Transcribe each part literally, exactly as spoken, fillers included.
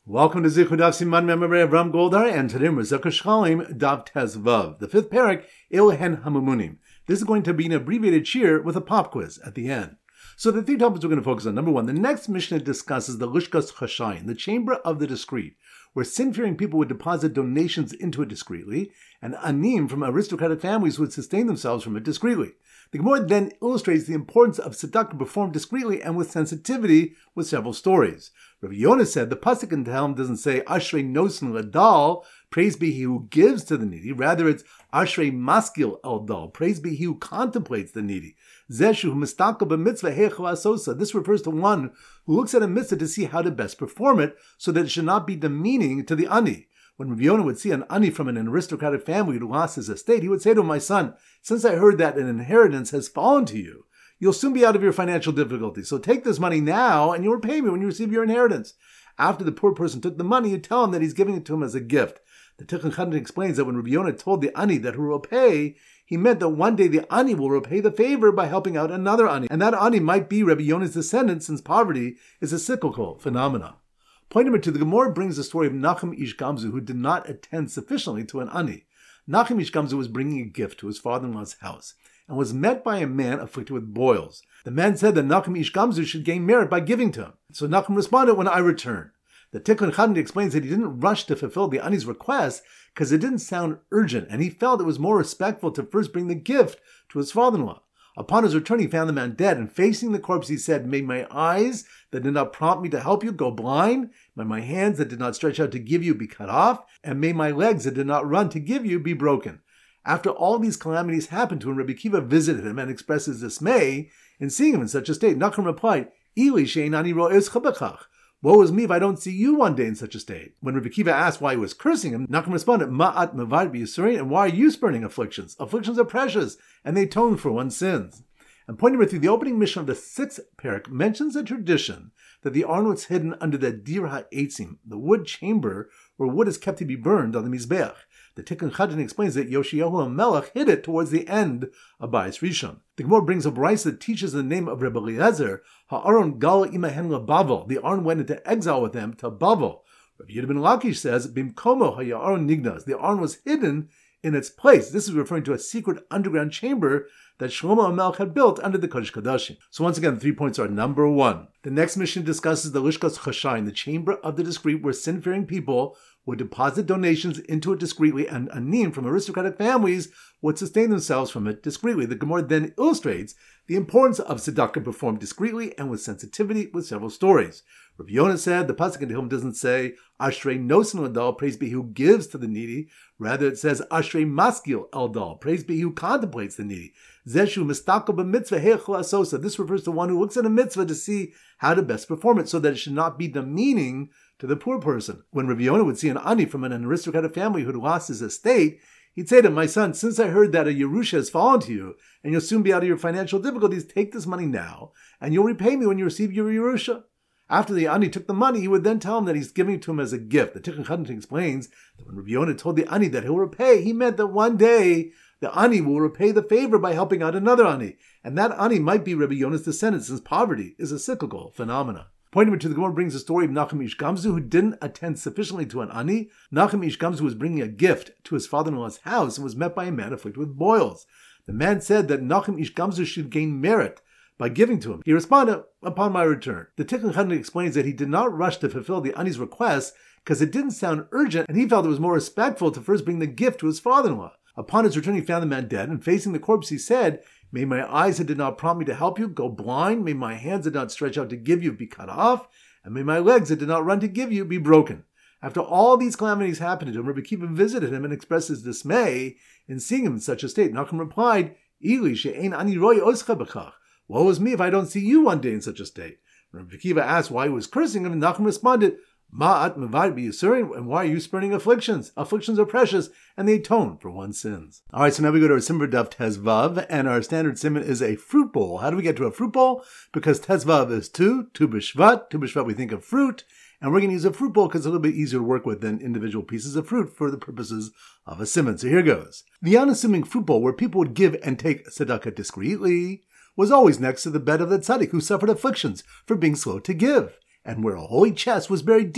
Welcome to Zichud Daf Siman Memory of Ram Goldar, and today we're Zechar Shchalim Daf Tes Vav, the fifth parak, Elohen Hamumunim. This is going to be an abbreviated shir with a pop quiz at the end. So the three topics we're going to focus on. Number one, the next Mishnah discusses the Lishkas Chashayin, the chamber of the discreet, where sin-fearing people would deposit donations into it discreetly, and anim from aristocratic families would sustain themselves from it discreetly. The Gemara then illustrates the importance of tzedakah performed discreetly and with sensitivity with several stories. Rabbi Yonah said the pasuk in Tehillim doesn't say Ashrei Nosen Ladal, praise be he who gives to the needy. Rather, it's Ashrei Maskil Eldal, praise be he who contemplates the needy. Zeshu Mistaka b'mitzvah heichel asosa. This refers to one who looks at a mitzvah to see how to best perform it, so that it should not be demeaning to the ani. When Rabbi Yonah would see an ani from an aristocratic family who lost his estate, he would say to him, "My son, since I heard that an inheritance has fallen to you, you'll soon be out of your financial difficulties. So take this money now, and you'll repay me when you receive your inheritance." After the poor person took the money, you tell him that he's giving it to him as a gift. The Tikkun Chatan explains that when Rabbi Yonah told the ani that he will repay, he meant that one day the ani will repay the favor by helping out another ani, and that ani might be Rabbi Yonah's descendant, since poverty is a cyclical phenomenon. Point number two, the Gemara brings the story of Nachum Ish Gamzu, who did not attend sufficiently to an ani. Nachum Ish Gamzu was bringing a gift to his father-in-law's house, and was met by a man afflicted with boils. The man said that Nachum Ish Gamzu should gain merit by giving to him. So Nachum responded, "When I return." The Tikkun Chatan explains that he didn't rush to fulfill the ani's request because it didn't sound urgent, and he felt it was more respectful to first bring the gift to his father-in-law. Upon his return, he found the man dead, and facing the corpse, he said, "May my eyes that did not prompt me to help you go blind, may my hands that did not stretch out to give you be cut off, and may my legs that did not run to give you be broken." After all these calamities happened to him, Rabbi Akiva visited him and expressed his dismay in seeing him in such a state. Nachum replied, "Ili she'einani ro'ez chabachach. Woe is me if I don't see you one day in such a state." When Rabbi Akiva asked why he was cursing him, Nachum responded, "Ma'at mevad b'yisurin, and why are you spurning afflictions? Afflictions are precious, and they atone for one's sins." And point number three, the opening mission of the sixth parak mentions a tradition that the Aron was hidden under the dir ha'etzim, the wood chamber where wood is kept to be burned on the Mizbeach. The Tikkun Chatan explains that Yoshiyahu HaMelech hid it towards the end of Bayis Rishon. The Gemara brings a brayso that teaches the name of Rebbe Eliezer, Ha'aron Gala Imahen LaBavel. The Aron went into exile with them to Bavel. Rabbi Yehuda ben Lakish says, Bimkomo Ha'Aron Nignaz. The Aron was hidden in its place. This is referring to a secret underground chamber that Shlomo HaMelech had built under the Kodesh Kodashim. So once again, the three points are: number one, the next mission discusses the Lishkas Chashayin, the chamber of the discreet, where sin-fearing people would deposit donations into it discreetly, and anim from aristocratic families would sustain themselves from it discreetly. The Gemara then illustrates the importance of tzedakah performed discreetly and with sensitivity with several stories. Rabbi Yonah said the pasuk in Tehillim doesn't say Ashrei Nosen Eldal, praise be he who gives to the needy. Rather, it says Ashrei Maskil Eldal, praise be he who contemplates the needy. Zeshu Mistaka b'mitzvah heichel asosa. This refers to one who looks at a mitzvah to see how to best perform it, so that it should not be demeaning to the poor person. When Rabbi Yonah would see an ani from an aristocratic family who had lost his estate, he'd say to him, "My son, since I heard that a Yerusha has fallen to you, and you'll soon be out of your financial difficulties, take this money now, and you'll repay me when you receive your Yerusha." After the ani took the money, he would then tell him that he's giving it to him as a gift. The Tikkun Chatan explains that when Rabbi Yonah told the ani that he'll repay, he meant that one day the ani will repay the favor by helping out another ani, and that ani might be Rabbi Yonah's descendant, since poverty is a cyclical phenomenon. Point number two, the Gemara brings the story of Nachum Ish Gamzu, who didn't attend sufficiently to an ani. Nachum Ish Gamzu was bringing a gift to his father-in-law's house and was met by a man afflicted with boils. The man said that Nachum Ish Gamzu should gain merit by giving to him. He responded, "Upon my return." The Tikkun Chatan explains that he did not rush to fulfill the ani's request because it didn't sound urgent, and he felt it was more respectful to first bring the gift to his father-in-law. Upon his return, he found the man dead, and facing the corpse, he said, "May my eyes that did not prompt me to help you go blind, may my hands that did not stretch out to give you be cut off, and may my legs that did not run to give you be broken." After all these calamities happened to him, Rabbi Akiva visited him and expressed his dismay in seeing him in such a state. Nachum replied, "Ili she'einani ro'eh ozcha b'chach. Woe is me if I don't see you one day in such a state." When Rabbi Akiva asked why he was cursing him, Nachum responded, "Ma'at mevad b'yisurin, and why are you spurning afflictions? Afflictions are precious, and they atone for one's sins." All right, so now we go to our Simmer Daf Tes Vav, and our standard simon is a fruit bowl. How do we get to a fruit bowl? Because Tes Vav is two, Tu B'Shvat. Tu B'Shvat we think of fruit, and we're going to use a fruit bowl because it's a little bit easier to work with than individual pieces of fruit for the purposes of a simon. So here goes. The unassuming fruit bowl where people would give and take tzedakah discreetly was always next to the bed of the tzaddik who suffered afflictions for being slow to give, and where a holy chest was buried deep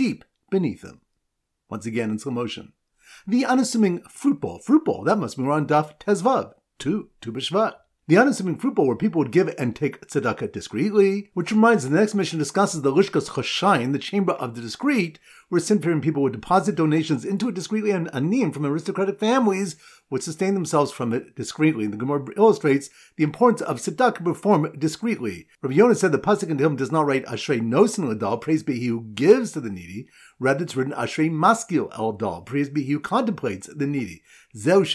beneath him. Once again in slow motion. The unassuming fruit bowl. Fruit bowl, that must be on Daf Tezvav. Two, Tu B'Shvat. The unassuming fruit bowl where people would give and take tzedakah discreetly, which reminds the next mission discusses the Lishkas Choshain, the chamber of the discreet, where sin-fearing people would deposit donations into it discreetly and anim from aristocratic families would sustain themselves from it discreetly. The Gemara illustrates the importance of tzedakah performed discreetly. Rabbi Yonah said the pasuk in Tehillim does not write Ashrei Nosin L'Dal, praise be he who gives to the needy. Rather, it's written Ashrei Maskil El Dal, praise be he who contemplates the needy. This refers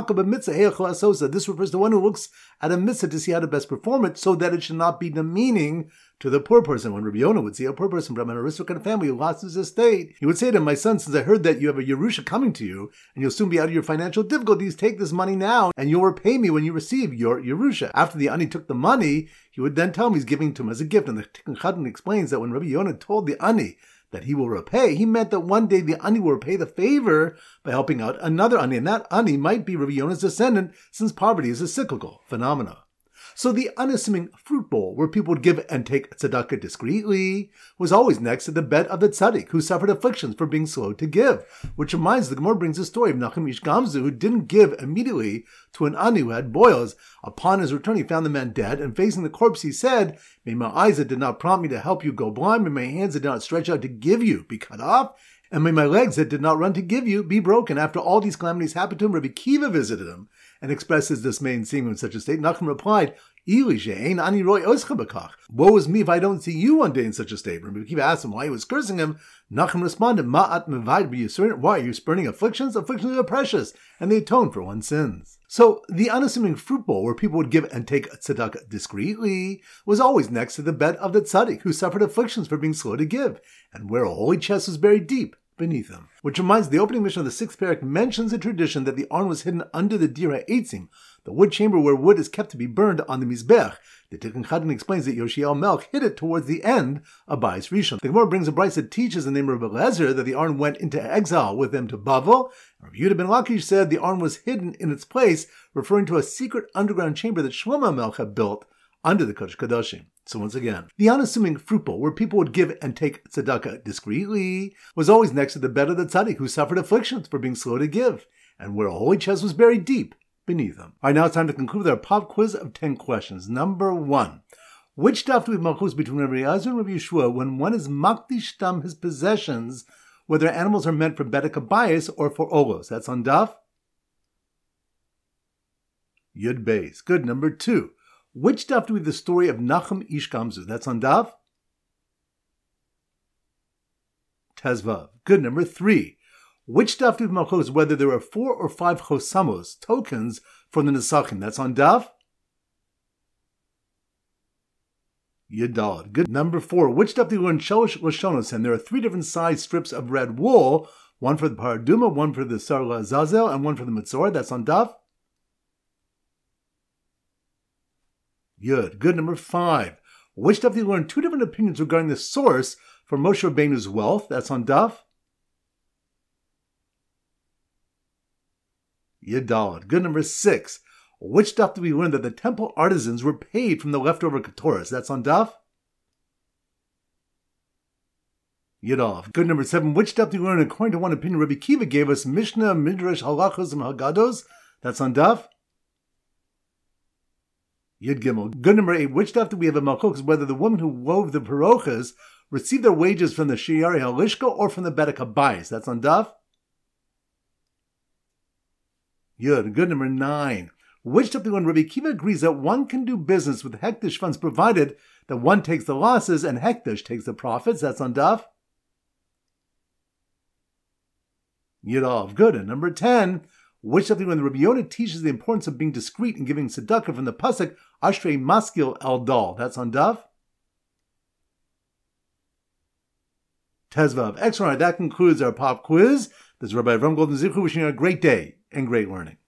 to one who looks at a mitzvah to see how to best perform it, so that it should not be demeaning to the poor person. When Rabbi Yonah would see a poor person from an aristocratic family who lost his estate, he would say to him, "My son, since I heard that you have a Yerusha coming to you, and you'll soon be out of your financial difficulties, take this money now, and you'll repay me when you receive your Yerusha." After the ani took the money, he would then tell him he's giving to him as a gift. And the Tikkun Chatan explains that when Rabbi Yonah told the ani that he will repay, he meant that one day the ani will repay the favor by helping out another ani, and that ani might be Rabbi Yonah's descendant, since poverty is a cyclical phenomenon. So the unassuming fruit bowl, where people would give and take tzedakah discreetly, was always next to the bed of the tzaddik, who suffered afflictions for being slow to give. Which reminds, the Gemara brings the story of Nachum Ish Gamzu, who didn't give immediately to an ani who had boils. Upon his return, he found the man dead, and facing the corpse, he said, "May my eyes that did not prompt me to help you go blind, may my hands that did not stretch out to give you be cut off, and may my legs that did not run to give you be broken." After all these calamities happened to him, Rabbi Kiva visited him and expressed his dismay in seeing him in such a state. Nachum replied, "Woe is me if I don't see you one day in such a state." Rabbi Kiva asked him why he was cursing him. Nachum responded, "Ma'at mevaid b'yisurin." Why are you spurning afflictions? Afflictions are precious, and they atone for one's sins. So the unassuming fruit bowl, where people would give and take tzedakah discreetly, was always next to the bed of the tzaddik, who suffered afflictions for being slow to give, and where a holy chest was buried deep beneath him. Which reminds, the opening mission of the sixth parak mentions the tradition that the Aron was hidden under the Dir HaEtzim, the wood chamber where wood is kept to be burned on the Mizbech. The Tikkun Chatan explains that Yoshiel Melch hid it towards the end of Bayis Rishon. The Gemara brings a brayso that teaches in the name of Rabbi Eliezer that the Aron went into exile with them to Bavel. Rabbi Yehuda ben Lakish said the Aron was hidden in its place, referring to a secret underground chamber that Shlomo Melch had built under the Kodesh Kodashim. So once again, the unassuming fruit bowl, where people would give and take tzedakah discreetly, was always next to the bed of the tzaddik, who suffered afflictions for being slow to give, and where a holy chest was buried deep beneath him. All right, now it's time to conclude our pop quiz of ten questions. Number one. Which daf do we have malchus between Rabbi Eliezer and Rabbi Yeshua when one is makdish tam his possessions, whether animals are meant for bedek habayis or for olos? That's on daf Yud Beis. Good. Number two. Which daf do we have the story of Nachum Ish Gamzu? That's on daf Tezvav. Good. Number three. Which daf do we have malchus whether there are four or five chosamos, tokens, for the Nesachim? That's on daf Yadalad. Good. Number four. Which daf do we learn Shalosh Lashonos? And there are three different size strips of red wool, one for the Paraduma, one for the Sarla Azazel, and one for the Mitzor. That's on daf Yud. Good. Number five. Which daf do you learn two different opinions regarding the source for Moshe Rabbeinu's wealth? That's on daf Yadalad. Good. Number six. Which daf do we learn that the temple artisans were paid from the leftover ketoras? That's on daf Yadalad. Good. Number seven. Which daf do we learn, according to one opinion, Rabbi Kiva gave us Mishnah, Midrash, Halachos, and Haggados? That's on daf Yud Gimel. Good. Number eight. Which daf do we have a malchus whether the woman who wove the parochas received their wages from the Shiyari Halishka or from the bedek habayis? That's on daf Yud. Good. Number nine. Which daf do we learn Rabbi Kiva agrees that one can do business with hektish funds provided that one takes the losses and hektish takes the profits? That's on daf Yud. Good. And number ten. Which daf do we learn Rabbi Yonah teaches the importance of being discreet and giving tzedakah from the pasuk Ashrei Maskil El Dal? That's on daf Tezvav. Excellent. That concludes our pop quiz. This is Rabbi Avram Golden Zichu wishing you a great day and great learning.